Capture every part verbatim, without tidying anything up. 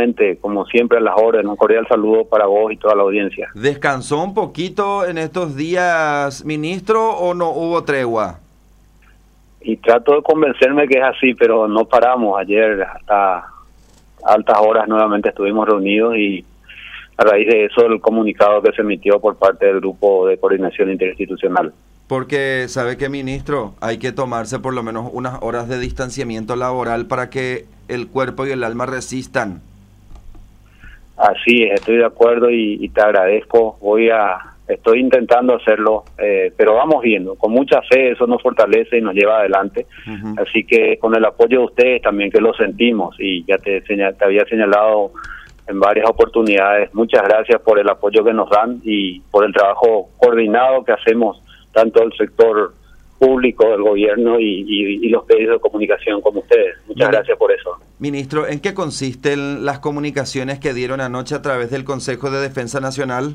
Como siempre, a las órdenes, un cordial saludo para vos y toda la audiencia. ¿Descansó un poquito en estos días, ministro, o no hubo tregua? Y trato de convencerme que es así, pero no paramos. Ayer hasta altas horas nuevamente estuvimos reunidos y a raíz de eso el comunicado que se emitió por parte del Grupo de Coordinación Interinstitucional. Porque, ¿sabe qué, ministro? Hay que tomarse por lo menos unas horas de distanciamiento laboral para que el cuerpo y el alma resistan. Así es, estoy de acuerdo y, y te agradezco. Voy a, estoy intentando hacerlo, eh, pero vamos viendo. Con mucha fe eso nos fortalece y nos lleva adelante. Uh-huh. Así que con el apoyo de ustedes también, que lo sentimos, y ya te, señal, te había señalado en varias oportunidades, muchas gracias por el apoyo que nos dan y por el trabajo coordinado que hacemos, tanto el sector público del gobierno y, y, y los medios de comunicación como ustedes. Muchas Ministro, gracias por eso. Ministro, ¿en qué consisten las comunicaciones que dieron anoche a través del Consejo de Defensa Nacional?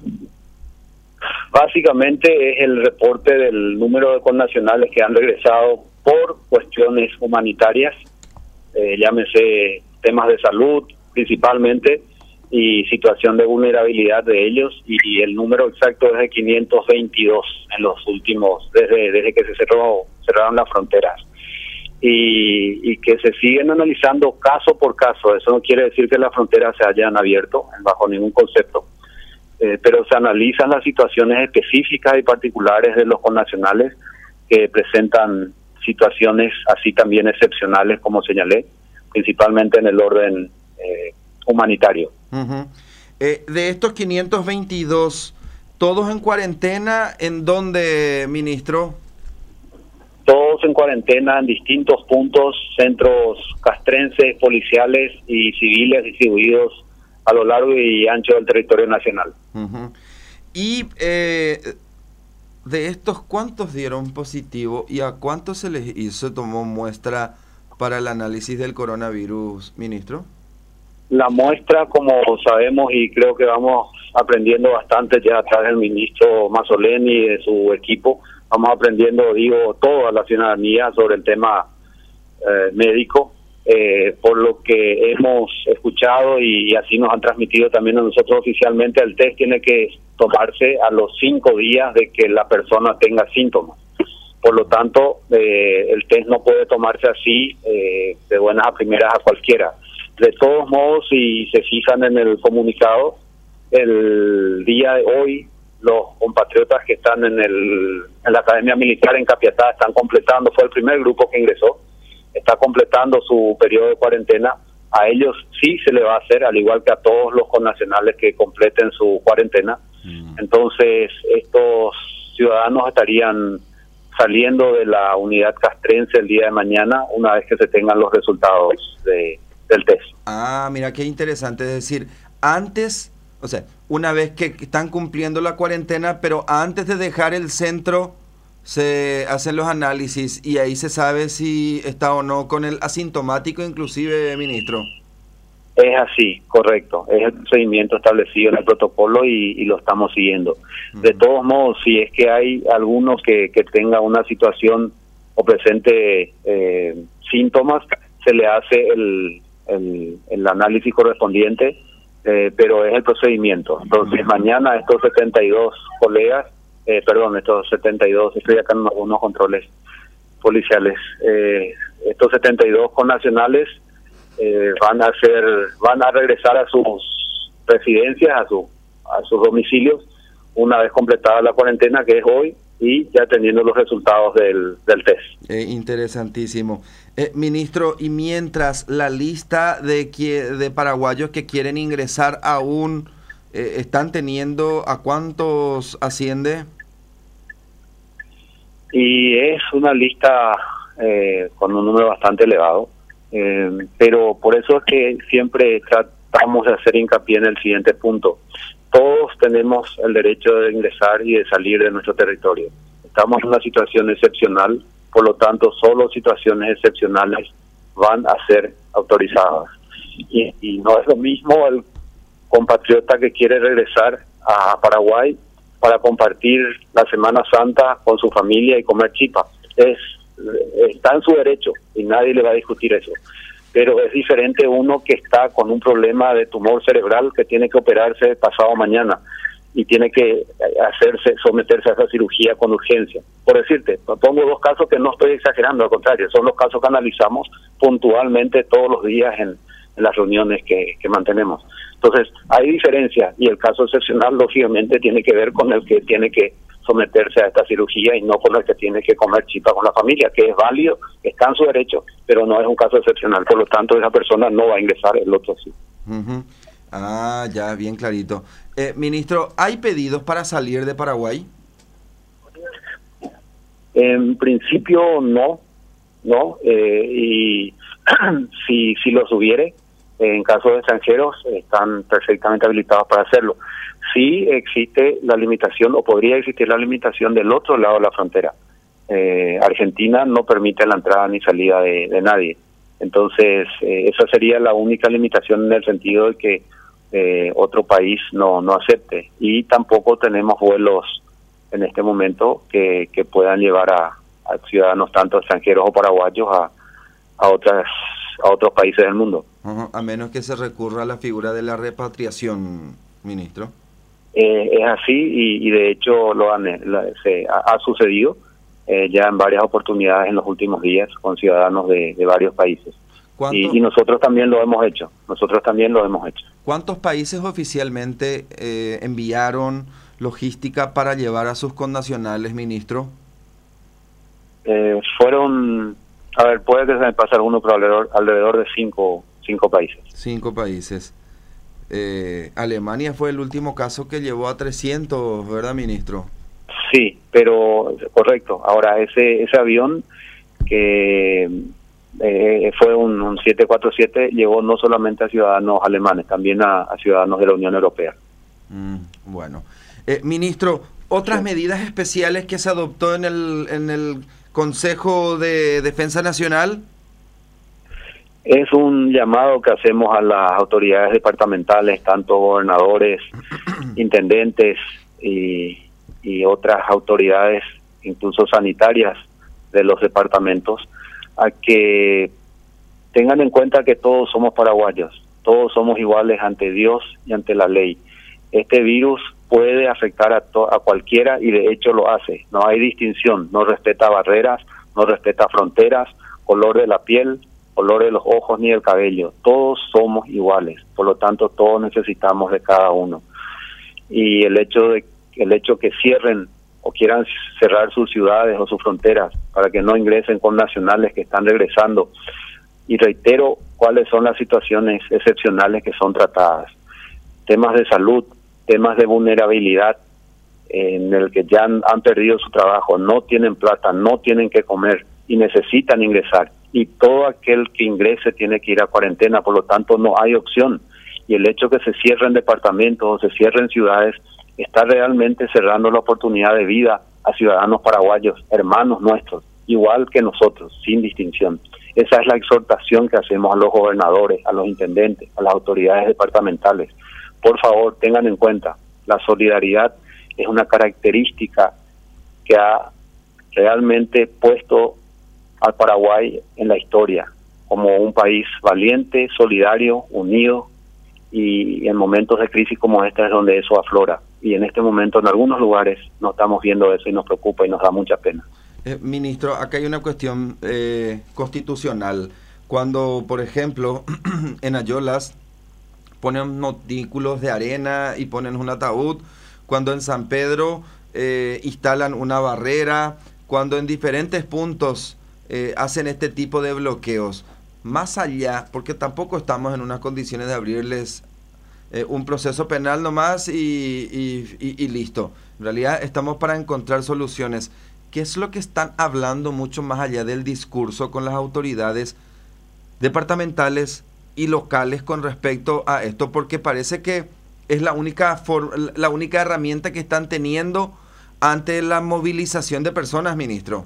Básicamente es el reporte del número de connacionales que han regresado por cuestiones humanitarias, eh, llámese temas de salud principalmente, y situación de vulnerabilidad de ellos, y el número exacto es de quinientos veintidós en los últimos, desde desde que se cerró cerraron las fronteras, y, y que se siguen analizando caso por caso. Eso no quiere decir que las fronteras se hayan abierto bajo ningún concepto, eh, pero se analizan las situaciones específicas y particulares de los connacionales que presentan situaciones así también excepcionales, como señalé, principalmente en el orden eh, humanitario. Uh-huh. Eh, de estos quinientos veintidós, ¿todos en cuarentena? ¿En dónde, ministro? Todos en cuarentena en distintos puntos, centros castrenses, policiales y civiles distribuidos a lo largo y ancho del territorio nacional. Uh-huh. Y eh, de estos, ¿cuántos dieron positivo y a cuántos se les hizo, tomó muestra para el análisis del coronavirus, ministro? La muestra, como sabemos y creo que vamos aprendiendo bastante ya a través del ministro Mazzoleni y de su equipo, vamos aprendiendo, digo, toda la ciudadanía sobre el tema eh, médico, eh, por lo que hemos escuchado y, y así nos han transmitido también a nosotros oficialmente. El test tiene que tomarse a los cinco días de que la persona tenga síntomas. Por lo tanto, eh, el test no puede tomarse así eh, de buenas a primeras a cualquiera. De todos modos, si se fijan en el comunicado, el día de hoy los compatriotas que están en, el, en la Academia Militar en Capiatá están completando, fue el primer grupo que ingresó, está completando su periodo de cuarentena. A ellos sí se le va a hacer, al igual que a todos los connacionales que completen su cuarentena. Mm. Entonces, estos ciudadanos estarían saliendo de la unidad castrense el día de mañana, una vez que se tengan los resultados de del test. Ah, mira qué interesante, es decir, antes, o sea, una vez que están cumpliendo la cuarentena, pero antes de dejar el centro se hacen los análisis y ahí se sabe si está o no con el asintomático, inclusive, ministro. Es así, correcto, es el procedimiento establecido en el protocolo y, y lo estamos siguiendo. Uh-huh. De todos modos, si es que hay alguno que, que tenga una situación o presente eh, síntomas, se le hace el El, el análisis correspondiente, eh, pero es el procedimiento. Entonces, uh-huh. mañana estos setenta y dos colegas, eh, perdón, estos setenta y dos, estoy acá en algunos controles policiales, eh, estos setenta y dos connacionales eh, van a ser, van a regresar a sus residencias, a, su, a sus domicilios, una vez completada la cuarentena, que es hoy, y ya teniendo los resultados del, del test. Eh, interesantísimo. Eh, ministro, y mientras la lista de, de paraguayos que quieren ingresar aún eh, están teniendo, ¿a cuántos asciende? Y es una lista eh, con un número bastante elevado, eh, pero por eso es que siempre tratamos de hacer hincapié en el siguiente punto. Todos tenemos el derecho de ingresar y de salir de nuestro territorio. Estamos en una situación excepcional, por lo tanto, solo situaciones excepcionales van a ser autorizadas. Y, y no es lo mismo el compatriota que quiere regresar a Paraguay para compartir la Semana Santa con su familia y comer chipa. Es, está en su derecho y nadie le va a discutir eso. pero es diferente uno que está con un problema de tumor cerebral que tiene que operarse pasado mañana y tiene que hacerse someterse a esa cirugía con urgencia. Por decirte, pongo dos casos que no estoy exagerando, al contrario, son los casos que analizamos puntualmente todos los días en, en las reuniones que, que mantenemos. Entonces, hay diferencias y el caso excepcional, lógicamente, tiene que ver con el que tiene que someterse a esta cirugía y no con el que tiene que comer chipa con la familia, que es válido, está en su derecho, pero no es un caso excepcional. Por lo tanto, esa persona no va a ingresar, el otro sí. Uh-huh. Ah, ya, bien clarito. Eh, ministro, ¿hay pedidos para salir de Paraguay? En principio no, no, eh, y si, si los hubiere, en caso de extranjeros, están perfectamente habilitados para hacerlo. Sí existe la limitación, o podría existir la limitación del otro lado de la frontera. Eh, Argentina no permite la entrada ni salida de, de nadie. Entonces, eh, esa sería la única limitación en el sentido de que eh, otro país no, no acepte. Y tampoco tenemos vuelos en este momento que, que puedan llevar a, a ciudadanos tanto extranjeros o paraguayos a, a otras a otros países del mundo. Uh-huh. A menos que se recurra a la figura de la repatriación, ministro. Eh, es así y, y de hecho lo han, la, se, ha, ha sucedido eh, ya en varias oportunidades en los últimos días con ciudadanos de, de varios países. Y, y nosotros también lo hemos hecho, nosotros también lo hemos hecho. ¿Cuántos países oficialmente eh, enviaron logística para llevar a sus connacionales, ministro? Eh, fueron, a ver, puede que se me pase alguno, pero alrededor, alrededor de cinco, cinco países. Cinco países. Eh, Alemania fue el último caso que llevó a trescientos, ¿verdad, ministro? Sí, pero correcto. Ahora, ese ese avión que eh, fue un, un siete cuatro siete llevó no solamente a ciudadanos alemanes, también a, a ciudadanos de la Unión Europea. Mm, bueno. Eh, ministro, ¿otras sí. medidas especiales que se adoptó en el, en el Consejo de Defensa Nacional? Es un llamado que hacemos a las autoridades departamentales, tanto gobernadores, intendentes y, y otras autoridades, incluso sanitarias de los departamentos, a que tengan en cuenta que todos somos paraguayos, todos somos iguales ante Dios y ante la ley. Este virus puede afectar a, to- a cualquiera y de hecho lo hace. No hay distinción, no respeta barreras, no respeta fronteras, color de la piel, color de los ojos ni del cabello. Todos somos iguales, por lo tanto todos necesitamos de cada uno. Y el hecho de el hecho que cierren o quieran cerrar sus ciudades o sus fronteras para que no ingresen con nacionales que están regresando. Y reitero cuáles son las situaciones excepcionales que son tratadas. Temas de salud, temas de vulnerabilidad, en el que ya han, han perdido su trabajo, no tienen plata, no tienen que comer y necesitan ingresar. Y todo aquel que ingrese tiene que ir a cuarentena, por lo tanto no hay opción. Y el hecho que se cierren departamentos o se cierren ciudades está realmente cerrando la oportunidad de vida a ciudadanos paraguayos, hermanos nuestros, igual que nosotros, sin distinción. Esa es la exhortación que hacemos a los gobernadores, a los intendentes, a las autoridades departamentales. Por favor, tengan en cuenta, la solidaridad es una característica que ha realmente puesto al Paraguay en la historia como un país valiente, solidario, unido, y en momentos de crisis como esta es donde eso aflora. Y en este momento en algunos lugares no estamos viendo eso y nos preocupa y nos da mucha pena. Eh, ministro, acá hay una cuestión eh, constitucional. Cuando, por ejemplo, en Ayolas ponen montículos de arena y ponen un ataúd, cuando en San Pedro eh, instalan una barrera, cuando en diferentes puntos eh, hacen este tipo de bloqueos, más allá, porque tampoco estamos en unas condiciones de abrirles eh, un proceso penal nomás y, y, y, y listo. En realidad estamos para encontrar soluciones. ¿Qué es lo que están hablando mucho más allá del discurso con las autoridades departamentales y locales con respecto a esto? Porque parece que es la única for- la única herramienta que están teniendo ante la movilización de personas, ministro.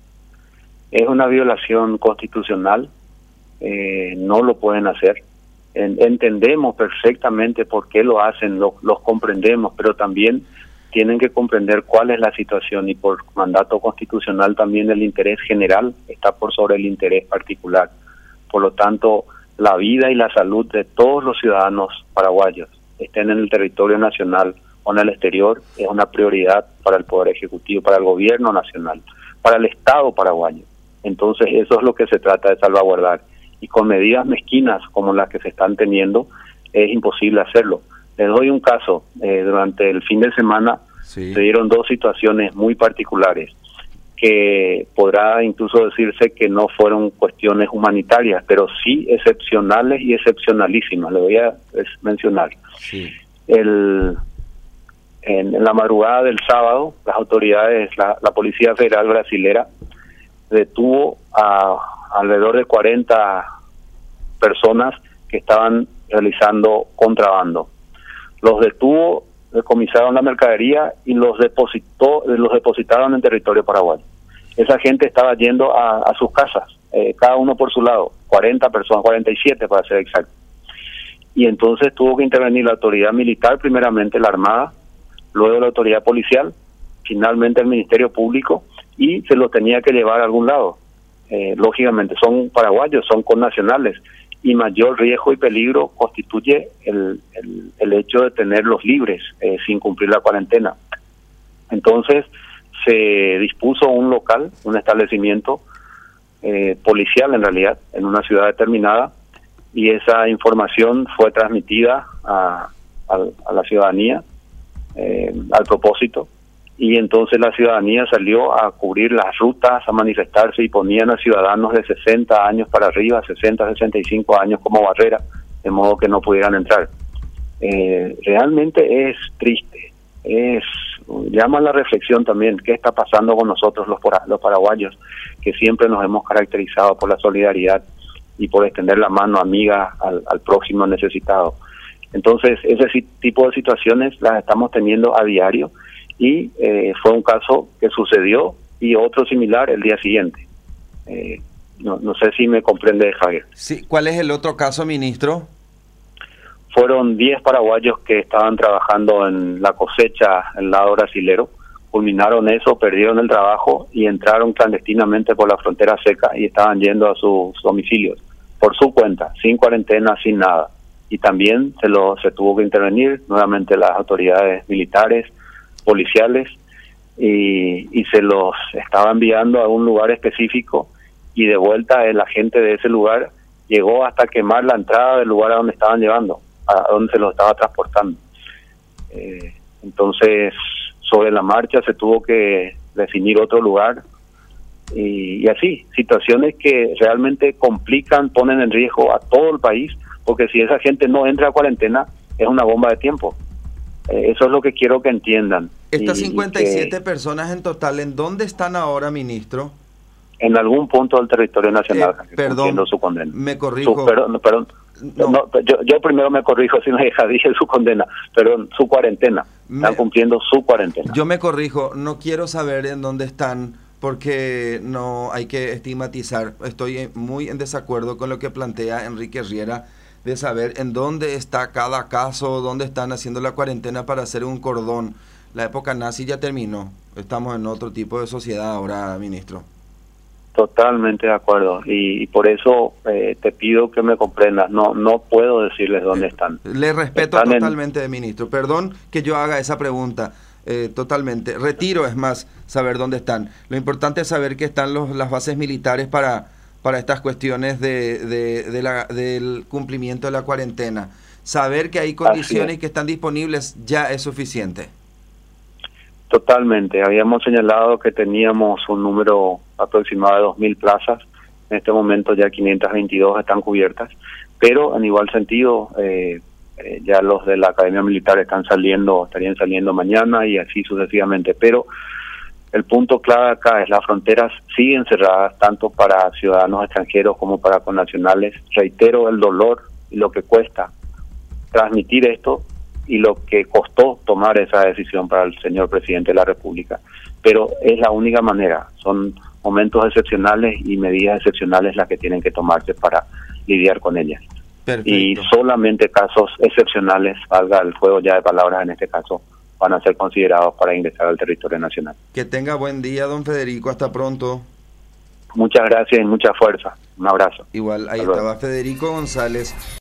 Es una violación constitucional, eh, no lo pueden hacer. En, entendemos perfectamente por qué lo hacen, lo, los comprendemos, pero también tienen que comprender cuál es la situación y por mandato constitucional también el interés general está por sobre el interés particular. Por lo tanto, la vida y la salud de todos los ciudadanos paraguayos, estén en el territorio nacional o en el exterior, es una prioridad para el Poder Ejecutivo, para el Gobierno Nacional, para el Estado paraguayo. Entonces eso es lo que se trata de salvaguardar. Y con medidas mezquinas como las que se están teniendo, es imposible hacerlo. Les doy un caso. Eh, durante el fin de semana sí. se dieron dos situaciones muy particulares, que podrá incluso decirse que no fueron cuestiones humanitarias, pero sí excepcionales y excepcionalísimas. Le voy a mencionar. Sí. El, en, en la madrugada del sábado, las autoridades, la, la Policía Federal Brasilera, detuvo a alrededor de cuarenta personas que estaban realizando contrabando. Los detuvo, decomisaron la mercadería y los depositó, los depositaron en territorio paraguayo. Esa gente estaba yendo a, a sus casas, eh, cada uno por su lado, cuarenta personas, cuarenta y siete para ser exacto. Y entonces tuvo que intervenir la autoridad militar, primeramente la Armada, luego la autoridad policial, finalmente el Ministerio Público, y se los tenía que llevar a algún lado. Eh, lógicamente son paraguayos, son connacionales, y mayor riesgo y peligro constituye el, el, el hecho de tenerlos libres eh, sin cumplir la cuarentena. Entonces se dispuso un local, un establecimiento eh, policial en realidad, en una ciudad determinada, y esa información fue transmitida a, a, a la ciudadanía eh, al propósito. Y entonces la ciudadanía salió a cubrir las rutas, a manifestarse, y ponían a ciudadanos de sesenta años para arriba, sesenta, sesenta y cinco años como barrera, de modo que no pudieran entrar. Eh, realmente es triste, es llama a la reflexión también qué está pasando con nosotros los, los paraguayos, que siempre nos hemos caracterizado por la solidaridad y por extender la mano amiga al, al próximo necesitado. Entonces ese tipo de situaciones las estamos teniendo a diario, y eh, fue un caso que sucedió y otro similar el día siguiente. Eh, no, no sé si me comprende, Javier. Sí, ¿cuál es el otro caso, ministro? Fueron diez paraguayos que estaban trabajando en la cosecha en el lado brasilero, culminaron eso, perdieron el trabajo y entraron clandestinamente por la frontera seca y estaban yendo a sus domicilios por su cuenta, sin cuarentena, sin nada. Y también se, lo, se tuvo que intervenir nuevamente las autoridades militares, policiales, y, y se los estaba enviando a un lugar específico, y de vuelta la gente de ese lugar llegó hasta quemar la entrada del lugar a donde estaban llevando, a donde se los estaba transportando. Eh, entonces, sobre la marcha se tuvo que definir otro lugar, y, y así, situaciones que realmente complican, ponen en riesgo a todo el país, porque si esa gente no entra a cuarentena, es una bomba de tiempo. Eso es lo que quiero que entiendan. Estas cincuenta y siete personas en total, ¿en dónde están ahora, ministro? En algún punto del territorio nacional, eh, perdón, su condena. Me corrijo. Su, perdón, perdón, no. No, yo, yo primero me corrijo, si no deja, dije su condena, perdón, su cuarentena. Me, están cumpliendo su cuarentena. Yo me corrijo, no quiero saber en dónde están, porque no hay que estigmatizar. Estoy muy en desacuerdo con lo que plantea Enrique Riera, de saber en dónde está cada caso, dónde están haciendo la cuarentena para hacer un cordón. La época nazi ya terminó. Estamos en otro tipo de sociedad ahora, ministro. Totalmente de acuerdo. Y, y por eso eh, te pido que me comprendas. No no puedo decirles dónde están. Le respeto están totalmente, en... ministro. Perdón que yo haga esa pregunta. Eh, totalmente. Retiro, es más, saber dónde están. Lo importante es saber que están los, las bases militares para... para estas cuestiones de, de, de la, del cumplimiento de la cuarentena. Saber que hay condiciones que están disponibles ya es suficiente. Totalmente. Habíamos señalado que teníamos un número aproximado de dos mil plazas. En este momento ya quinientas veintidós están cubiertas, pero en igual sentido eh, eh, ya los de la Academia Militar están saliendo, estarían saliendo mañana y así sucesivamente. Pero el punto clave acá es las fronteras siguen cerradas tanto para ciudadanos extranjeros como para connacionales. Reitero el dolor y lo que cuesta transmitir esto y lo que costó tomar esa decisión para el señor presidente de la República. Pero es la única manera, son momentos excepcionales y medidas excepcionales las que tienen que tomarse para lidiar con ellas. Perfecto. Y solamente casos excepcionales, valga el juego ya de palabras en este caso, van a ser considerados para ingresar al territorio nacional. Que tenga buen día, don Federico. Hasta pronto. Muchas gracias y mucha fuerza. Un abrazo. Igual, ahí Hasta luego. estaba Federico González.